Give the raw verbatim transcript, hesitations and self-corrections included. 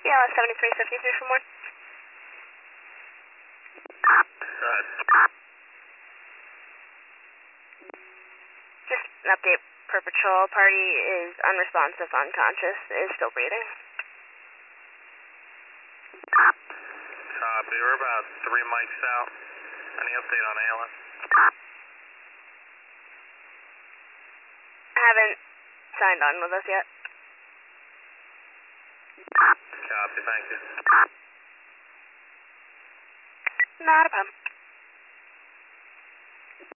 Yeah, seventy-three fifty-three for more. Go ahead. Just an update. Per patrol party is unresponsive, unconscious, is still breathing. Copy. We're about three mics out. Any update on A L S? Haven't signed on with us yet. Copy. Thank you. Not a problem.